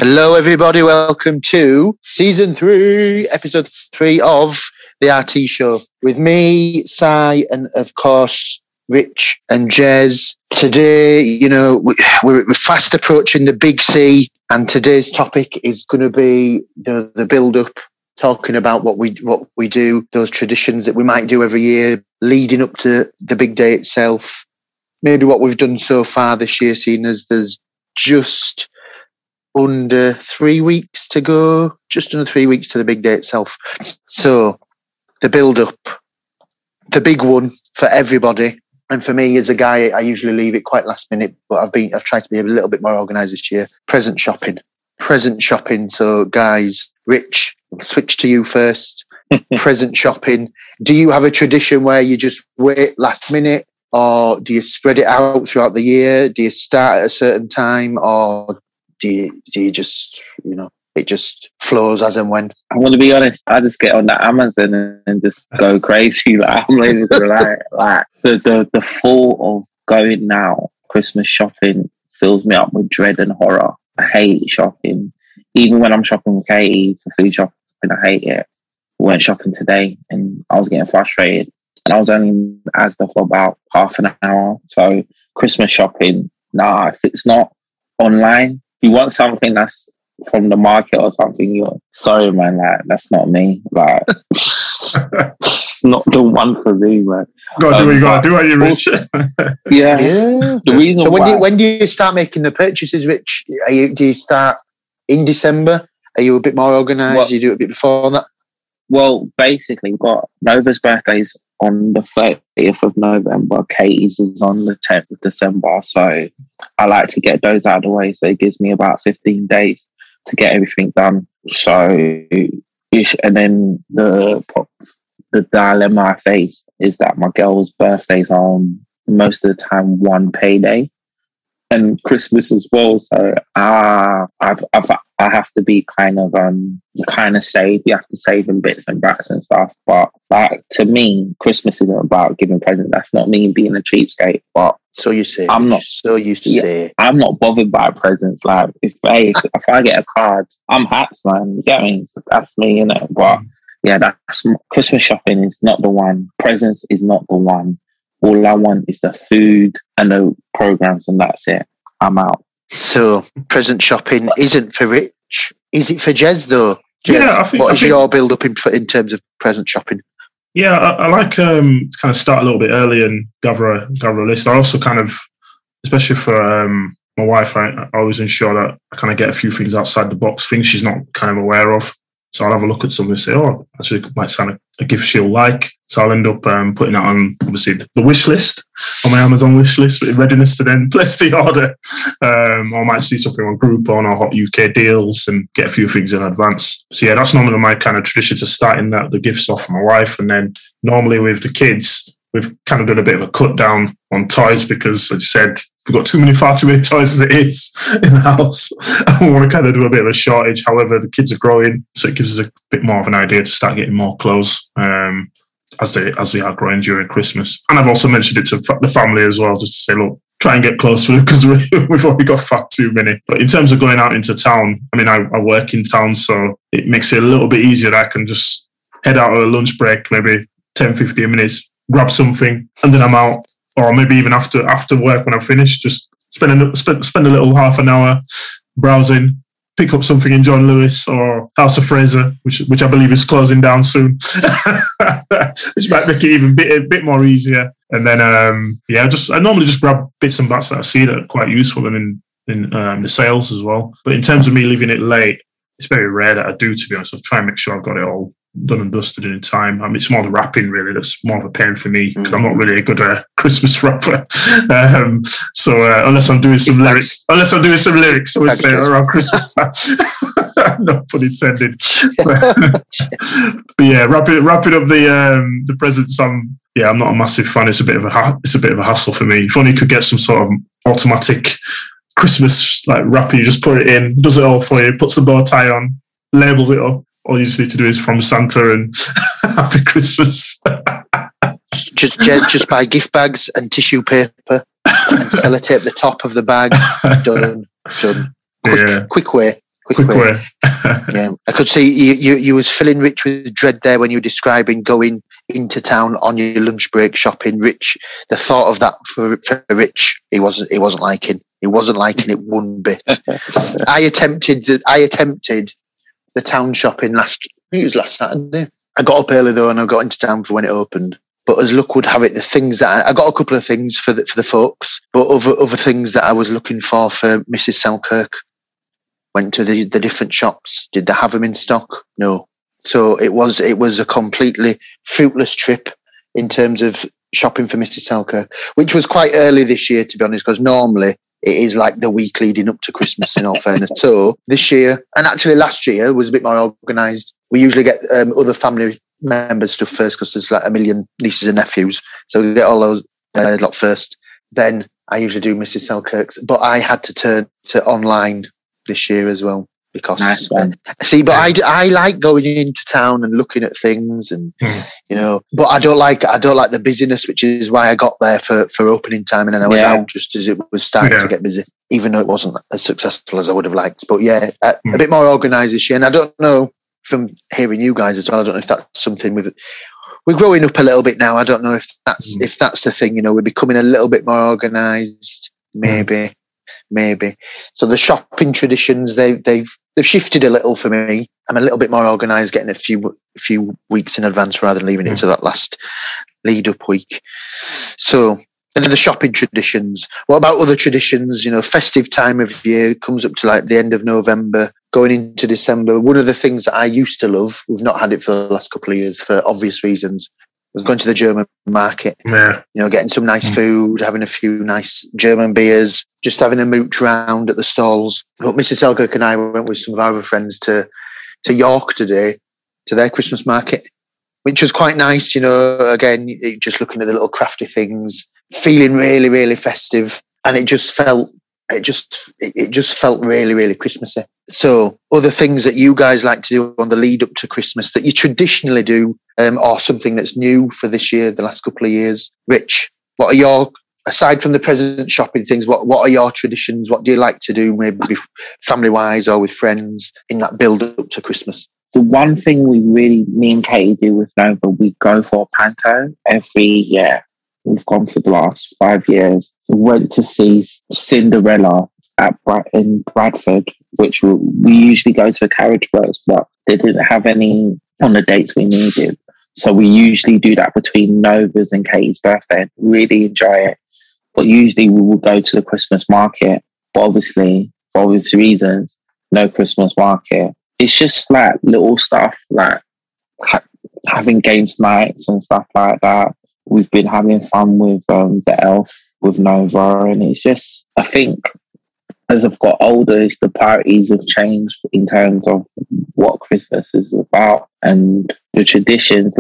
Hello, everybody. Welcome to Season 3, Episode 3 of The RT Show. With me, Si, and of course, Rich and Jez. Today, we're fast approaching the big C, and today's topic is going to be the build-up, talking about what we do, those traditions that we might do every year, leading up to the big day itself. Maybe what we've done so far this year, seeing as there's just under 3 weeks to go, just under 3 weeks to the big day itself. So the build-up, the big one for everybody. And for me, as a guy, I usually leave it quite last minute, but I've tried to be a little bit more organised this year. Present shopping. So guys, Rich, I'll switch to you first. Present shopping. Do you have a tradition where you just wait last minute, or do you spread it out throughout the year? Do you start at a certain time, or do you just, it just flows as and when? I'm going to be honest, I just get on the Amazon and just go crazy. Like, I'm ready to like the thought of going now, Christmas shopping, fills me up with dread and horror. I hate shopping. Even when I'm shopping with Katie for food shopping, I hate it. We went shopping today and I was getting frustrated. And I was only in Asda for about half an hour. So Christmas shopping, if it's not online, if you want something that's from the market or something, you're sorry, man. Like, that's not me. Like, it's not the one for me, man. Gotta do what you gotta do, are you, Rich? Yeah. The reason so when do you start making the purchases, Rich? Do you start in December? Are you a bit more organised? Well, do you do it a bit before that? Well, basically, we've got Nova's birthday's on the 30th of November. Katie's is on the 10th of December. So I like to get those out of the way. So it gives me about 15 days to get everything done. So, and then the dilemma I face is that my girl's birthday's on most of the time one payday, and Christmas as well. So I have to be you have to save in bits and bats and stuff. But like, to me, Christmas isn't about giving presents. That's not me being a cheapskate. But so you say, I'm not so used to say, I'm not bothered by presents. Like, if I get a card, I'm happy, man. You get me? That's me, innit? But yeah, that's Christmas shopping is not the one. Presents is not the one. All I want is the food and the programs, and that's it. I'm out. So present shopping isn't for Rich. Is it for Jez though? Jez, Yeah, I think. What is your build up in terms of present shopping? Yeah, I like to kind of start a little bit early and gather a list. I also kind of, especially for my wife, I always ensure that I kind of get a few things outside the box, things she's not kind of aware of. So I'll have a look at something and say, oh, actually, it might sound a gift she'll like. So I'll end up putting that on, obviously, the wish list, on my Amazon wish list, with readiness to then place the order. Or I might see something on Groupon or Hot UK deals and get a few things in advance. So yeah, that's normally my kind of tradition, to starting the gifts off for my wife. And then normally with the kids, we've kind of done a bit of a cut down on toys because, as you said, we've got far too many toys as it is in the house. And we want to kind of do a bit of a shortage. However, the kids are growing, so it gives us a bit more of an idea to start getting more clothes as they are growing during Christmas. And I've also mentioned it to the family as well, just to say, look, try and get close to it because we've already got far too many. But in terms of going out into town, I mean, I work in town, so it makes it a little bit easier that I can just head out on a lunch break, maybe 10, 15 minutes, grab something, and then I'm out. Or maybe even after work when I'm finished, just spend a little half an hour browsing, pick up something in John Lewis or House of Fraser, which I believe is closing down soon, which might make it even a bit more easier. And then I normally just grab bits and bats that I see that are quite useful and in the sales as well. But in terms of me leaving it late, it's very rare that I do, to be honest. I'll try and make sure I've got it all done and dusted in time. I mean, it's more the wrapping really that's more of a pain for me because I'm not really a good Christmas rapper. So unless I'm doing some lyrics, I would say around Christmas time. No pun intended. But yeah, wrapping up the presents. I'm not a massive fan. It's a bit of a hassle for me. If only you could get some sort of automatic Christmas like wrapper, you just put it in, does it all for you, puts the bow tie on, labels it up. All you just need to do is from Santa and Happy Christmas. just buy gift bags and tissue paper and sellotape the top of the bag. Done. Quick way. Quick way. Yeah, I could see you was filling Rich with dread there when you were describing going into town on your lunch break shopping. Rich, the thought of that for Rich, he wasn't liking. He wasn't liking it one bit. I attempted the town shopping last Saturday. I got up early though, and I got into town for when it opened. But as luck would have it, the things that I got a couple of things for the folks, but other things that I was looking for Mrs. Selkirk. Went to the different shops. Did they have them in stock? No. So it was a completely fruitless trip in terms of shopping for Mrs. Selkirk, which was quite early this year, to be honest, because normally it is like the week leading up to Christmas, in all fairness. So this year, and actually last year, was a bit more organised. We usually get other family members stuff first because there's like a million nieces and nephews. So we get all those lot first. Then I usually do Mrs. Selkirk's. But I had to turn to online this year as well because but I like going into town and looking at things and but I don't like the busyness, which is why I got there for opening time, and then I was out just as it was starting to get busy, even though it wasn't as successful as I would have liked. But a bit more organised this year, and I don't know, from hearing you guys as well, I don't know if that's something we're growing up a little bit now. I don't know if that's the thing, we're becoming a little bit more organised, maybe. So the shopping traditions, they've shifted a little for me. I'm a little bit more organised, getting a few weeks in advance rather than leaving it to that last lead up week. So, and then the shopping traditions. What about other traditions? Festive time of year comes up to like the end of November, going into December. One of the things that I used to love, we've not had it for the last couple of years for obvious reasons, was going to the German market. Yeah. Getting some nice food, having a few nice German beers, just having a mooch round at the stalls. But Mrs. Selkirk and I went with some of our other friends to York today, to their Christmas market, which was quite nice. Again, just looking at the little crafty things, feeling really, really festive, and it just felt really, really Christmassy. So other things that you guys like to do on the lead up to Christmas that you traditionally do, or something that's new for this year, the last couple of years. Rich, what are your, aside from the present shopping things, what are your traditions? What do you like to do, maybe family-wise or with friends, in that build up to Christmas? The one thing me and Katie do with Nova, we go for a panto every year. We've gone for the last 5 years. We went to see Cinderella in Bradford, which we usually go to Carriage Works, but they didn't have any on the dates we needed. So we usually do that between Nova's and Katie's birthday. Really enjoy it. But usually we will go to the Christmas market. But obviously, for obvious reasons, no Christmas market. It's just like little stuff, like having games nights and stuff like that. We've been having fun with the Elf, with Nova, and it's just, I think, as I've got older, the priorities have changed in terms of what Christmas is about, and the traditions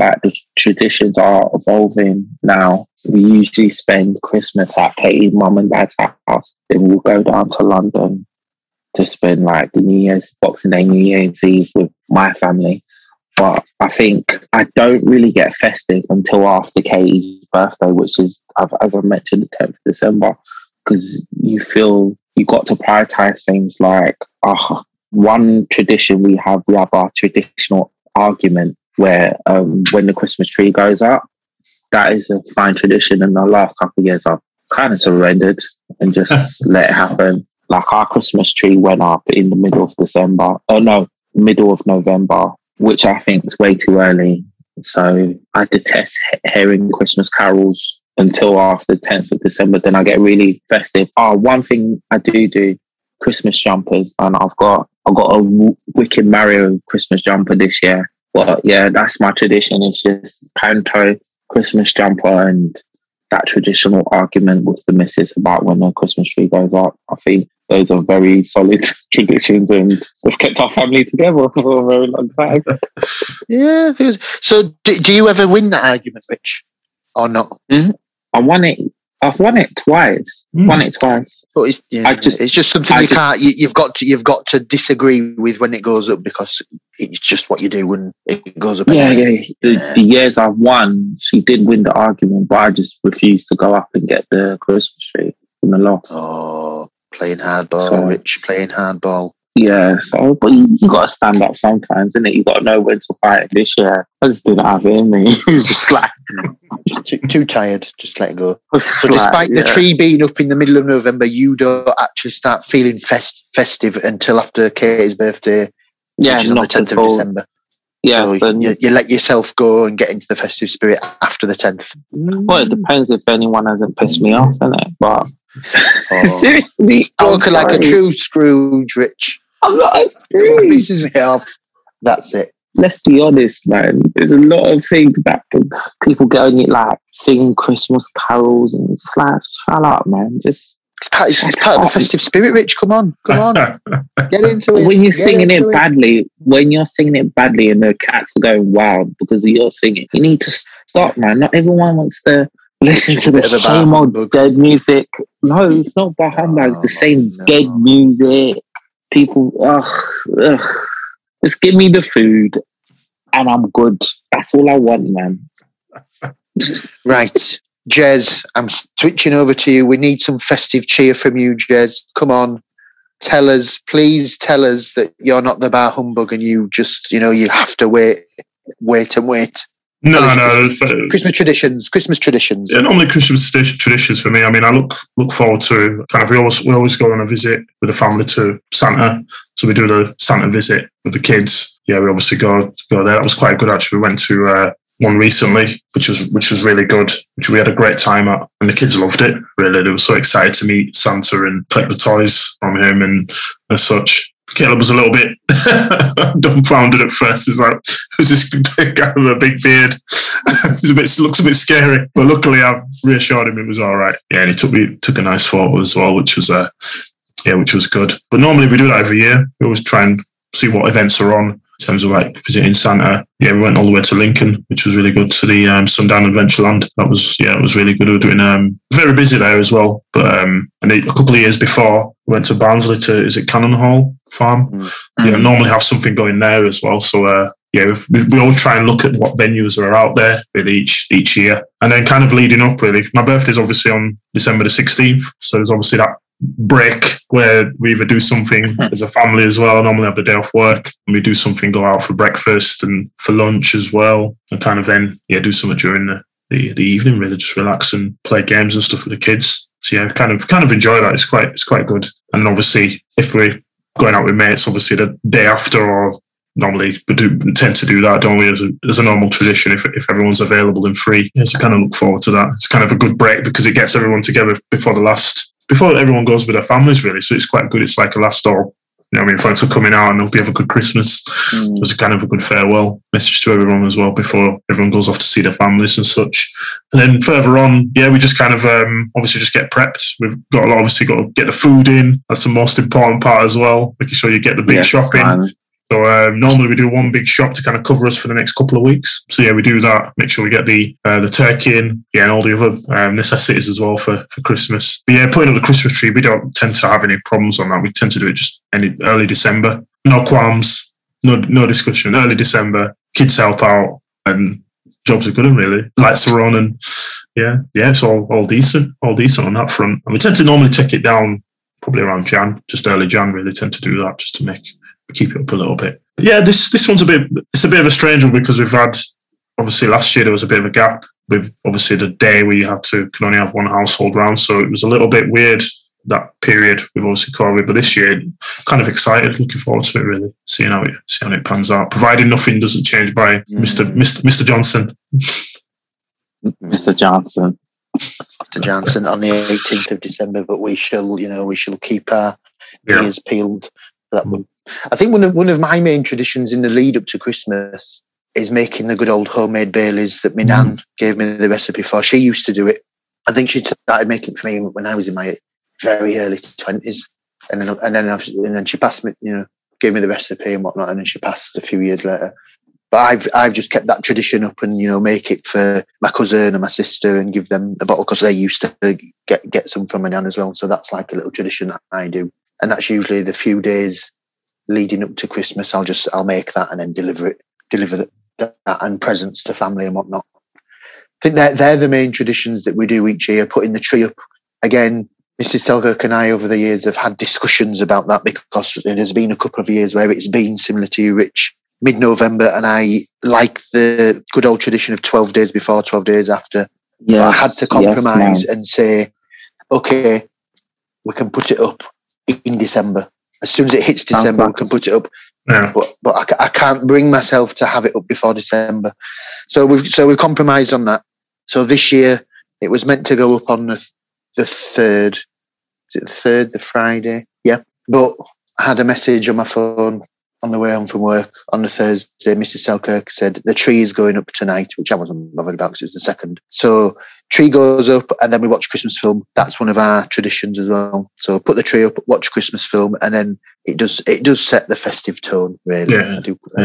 are evolving now. We usually spend Christmas at Katie's mum and dad's house, then we'll go down to London to spend like the New Year's, Boxing Day, New Year's Eve with my family. But I think I don't really get festive until after Katie's birthday, which is, as I mentioned, the 10th of December, because you feel you got to prioritize things like one tradition we have our traditional argument where when the Christmas tree goes up, that is a fine tradition. And the last couple of years I've kind of surrendered and just let it happen. Like our Christmas tree went up in the middle of November, which I think is way too early. So I detest hearing Christmas carols until after the 10th of December. Then I get really festive. One thing I do, Christmas jumpers, and I've got a Wicked Mario Christmas jumper this year. But yeah, that's my tradition. It's just panto, Christmas jumper, and that traditional argument with the missus about when the Christmas tree goes up. I think those are very solid traditions, and we've kept our family together for a very long time. Yeah. So do you ever win that argument, Rich, or not? Mm-hmm. I've won it twice. Won it twice. But it's just something you've got to disagree with when it goes up, because it's just what you do when it goes up. The years I've won, she did win the argument, but I just refused to go up and get the Christmas tree from the loft. Oh, playing hardball, Rich, playing hardball. Yeah, so but you got to stand up sometimes, innit? You got to know when to fight. This year, I just didn't have it in me. It was just like Just too tired. Just let it go. was So like, despite the tree being up in the middle of November, you don't actually start feeling festive until after Katie's birthday, which is on the 10th of December. Yeah, So then, you let yourself go and get into the festive spirit after the 10th. well, it depends if anyone hasn't pissed me off, innit? But Oh. seriously, Spoken like a true Scrooge, Rich. I'm not a Scrooge. This is it off. That's it. Let's be honest, man. There's a lot of things that people get on it, like singing Christmas carols, and it's like, shut up, man. Just It's part of the festive spirit, Rich. Come on. Get into it. when you're singing it badly, and the cats are going wild because you're singing, you need to stop, man. Not everyone wants to listen to the same old dead music. No, it's not Bah Humbug. The same dead music. People, just give me the food and I'm good. That's all I want, man. Right. Jez, I'm switching over to you. We need some festive cheer from you, Jez. Come on. Please tell us that you're not the Bah Humbug and you just, you have to wait. No. Christmas traditions. Yeah, normally Christmas traditions for me. I mean, I look forward to kind of, we always go on a visit with the family to Santa. So we do the Santa visit with the kids. Yeah, we obviously go there. That was quite good, actually. We went to one recently, which was really good, which we had a great time at, and the kids loved it. Really, they were so excited to meet Santa and collect the toys from him and as such. Caleb was a little bit dumbfounded at first. He's like, "Who's this guy with a big beard?" Looks a bit scary, but luckily I reassured him it was all right. Yeah, and he took a nice photo as well, which was good. But normally we do that every year. We always try and see what events are on in terms of like visiting Santa. Yeah, we went all the way to Lincoln, which was really good, to the Sundown Adventureland. It was really good. We were doing very busy there as well. But and a couple of years before, we went to Barnsley is it Cannon Hall Farm? Mm-hmm. Yeah, normally have something going there as well. So we all try and look at what venues are out there really each year, and then kind of leading up. Really, my birthday's obviously on December the 16th, so there's obviously that break where we either do something as a family as well. I normally have the day off work and we do something, go out for breakfast and for lunch as well, and kind of then do something during the evening, really just relax and play games and stuff with the kids. So yeah, kind of enjoy that. It's quite good. And obviously if we're going out with mates, obviously the day after, or normally we tend to do that, don't we, as a normal tradition if everyone's available and free. Yeah, so kind of look forward to that. It's kind of a good break because it gets everyone together before everyone goes with their families, really. So it's quite good. It's like a last all. Thanks for coming out, and hope you have a good Christmas. It's kind of a good farewell message to everyone as well before everyone goes off to see their families and such. And then further on, we just kind of obviously just get prepped. We've got to get the food in. That's the most important part as well, making sure you get the big shopping. Man. So normally we do one big shop to kind of cover us for the next couple of weeks. So yeah, we do that. Make sure we get the turkey in, and all the other necessities as well for Christmas. But yeah, putting up the Christmas tree, we don't tend to have any problems on that. We tend to do it just early December. No qualms, no discussion. Early December, kids help out, and jobs are good and really. Lights are on, and it's all decent on that front. And we tend to normally take it down probably around Jan, just early Jan. Really tend to do that just to keep it up a little bit. But yeah, this one's a bit of a strange one because we've had, obviously last year there was a bit of a gap with obviously the day where you can only have one household round, so it was a little bit weird that period with obviously COVID. But this year, kind of excited, looking forward to it really, seeing how it pans out, providing nothing doesn't change by Mr. Johnson. Mr. Johnson. Mr. Johnson on the 18th of December, but we shall keep our ears peeled for that one. I think one of my main traditions in the lead up to Christmas is making the good old homemade Baileys that my nan gave me the recipe for. She used to do it. I think she started making it for me when I was in my very early 20s, and then she passed me, gave me the recipe and whatnot, and then she passed a few years later. But I've just kept that tradition up and make it for my cousin and my sister and give them a bottle because they used to get some from my nan as well. So that's like a little tradition that I do, and that's usually the few days leading up to Christmas. I'll make that and then deliver that and presents to family and whatnot. I think they're the main traditions that we do each year. Putting the tree up again Mrs. Selkirk and I over the years have had discussions about that, because there's been a couple of years where it's been similar to you, Rich, mid-November, and I like the good old tradition of 12 days before, 12 days after. Yes, but I had to compromise and say, okay, we can put it up in December. As soon as it hits December, we can put it up. Yeah. But I can't bring myself to have it up before December. So we've compromised on that. So this year it was meant to go up on the 3rd. Is it the 3rd, the Friday? Yeah. But I had a message on my phone on the way home from work on the Thursday. Mrs. Selkirk said the tree is going up tonight, which I wasn't bothered about because it was the 2nd. So tree goes up and then we watch Christmas film. That's one of our traditions as well. So put the tree up, watch Christmas film, and then it does set the festive tone, really. Yeah.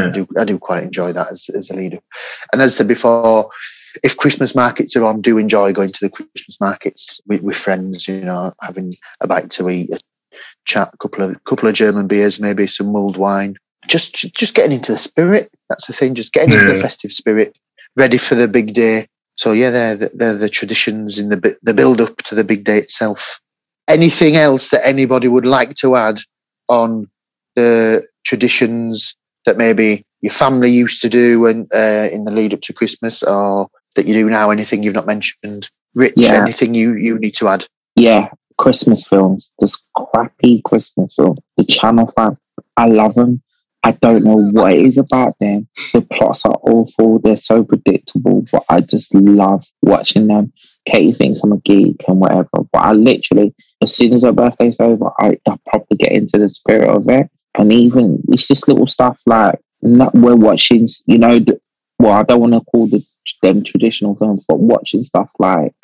I do quite enjoy that as a leader. And as I said before, if Christmas markets are on, do enjoy going to the Christmas markets with friends, having a bite to eat, a chat, a couple of German beers, maybe some mulled wine. Just getting into the spirit. That's the thing. Just getting into the festive spirit, ready for the big day. So yeah, they're the traditions in the build up to the big day itself. Anything else that anybody would like to add on the traditions that maybe your family used to do when in the lead up to Christmas, or that you do now? Anything you've not mentioned, Rich? Yeah. Anything you need to add? Yeah, Christmas films. This crappy Christmas film. The Channel 5. I love them. I don't know what it is about them. The plots are awful. They're so predictable, but I just love watching them. Katie thinks I'm a geek and whatever, but I literally, as soon as her birthday's over, I probably get into the spirit of it. And even, it's just little stuff like, we're watching, I don't want to call them traditional films, but watching stuff like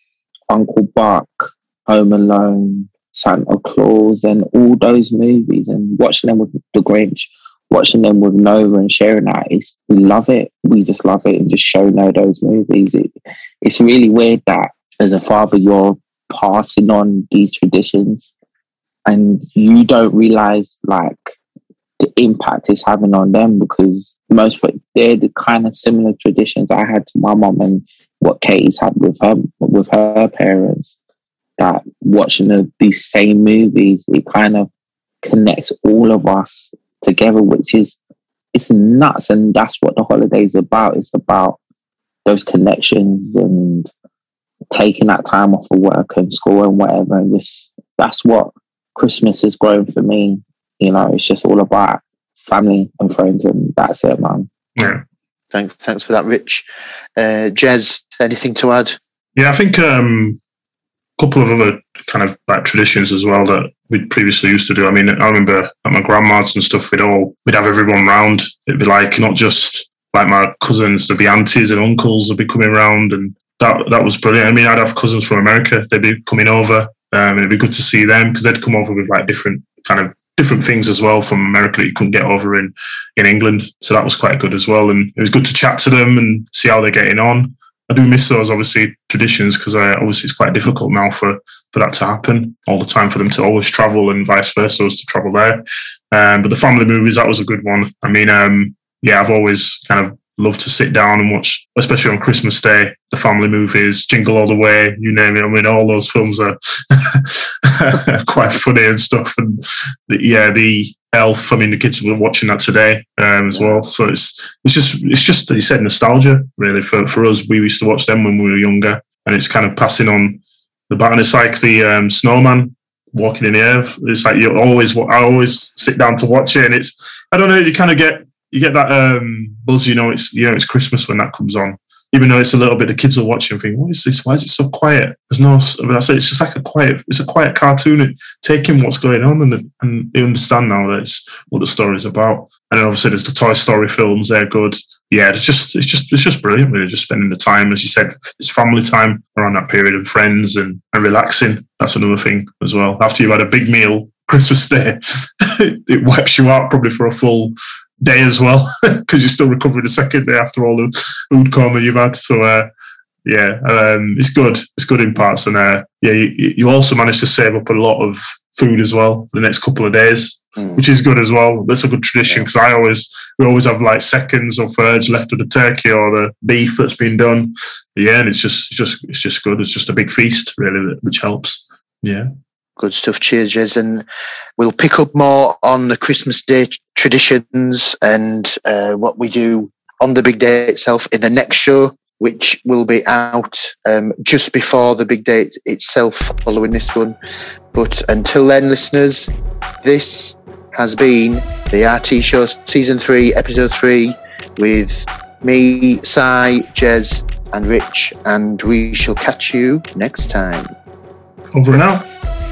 Uncle Buck, Home Alone, Santa Claus, and all those movies, and watching them with The Grinch, watching them with Nova and sharing that, we love it. We just love it, and just showing those movies. It's really weird that as a father, you're passing on these traditions and you don't realize like the impact it's having on them, because they're the kind of similar traditions I had to my mom and what Katie's had with her parents. That watching these same movies, it kind of connects all of us together, it's nuts. And that's what the holiday's about. It's about those connections and taking that time off of work and school and whatever. And that's what Christmas has grown for me. It's just all about family and friends, and that's it, man. Yeah. Thanks for that, Rich. Jez, anything to add? Yeah, I think couple of other kind of like traditions as well that we previously used to do. I mean, I remember at my grandma's and stuff, we'd have everyone round. It'd be like not just like my cousins, there'd be aunties and uncles would be coming round, and that was brilliant. I mean, I'd have cousins from America, they'd be coming over, and it'd be good to see them because they'd come over with like different things as well from America that you couldn't get over in England. So that was quite good as well, and it was good to chat to them and see how they're getting on. I do miss those, obviously, traditions, because obviously it's quite difficult now for that to happen all the time, for them to always travel and vice versa, us to travel there. But the family movies, that was a good one. I mean, I've always kind of loved to sit down and watch, especially on Christmas Day, the family movies, Jingle All the Way, you name it. I mean, all those films are quite funny and stuff. And the Elf, I mean, the kids were watching that today as well. So it's just, as you said, nostalgia, really. For us, we used to watch them when we were younger, and it's kind of passing on the baton. It's like the snowman walking in the air. It's like I always sit down to watch it, and it's, I don't know, you kind of get that buzz, it's Christmas when that comes on. Even though it's a little bit, the kids are watching and think, what is this? Why is it so quiet? There's no, I say it's just like it's a quiet cartoon, taking what's going on, and they understand now that it's what the story's about. And then obviously there's the Toy Story films, they're good. Yeah, it's just brilliant, really, just spending the time. As you said, it's family time around that period, and friends and relaxing. That's another thing as well. After you've had a big meal, Christmas Day, it wipes you out probably for a full day as well, because you're still recovering the second day after all the food coma you've had. So it's good in parts, and you also manage to save up a lot of food as well for the next couple of days, which is good as well. That's a good tradition, because we always have like seconds or thirds left of the turkey or the beef that's been done. Yeah, and it's just good. It's just a big feast, really, which helps. Yeah. Good stuff. Cheers, Jez. And we'll pick up more on the Christmas Day traditions and what we do on the big day itself in the next show, which will be out just before the big day itself following this one. But until then, listeners, this has been the RT Show Season 3, Episode 3 with me, Si, Jez and Rich, and we shall catch you next time. Over and out.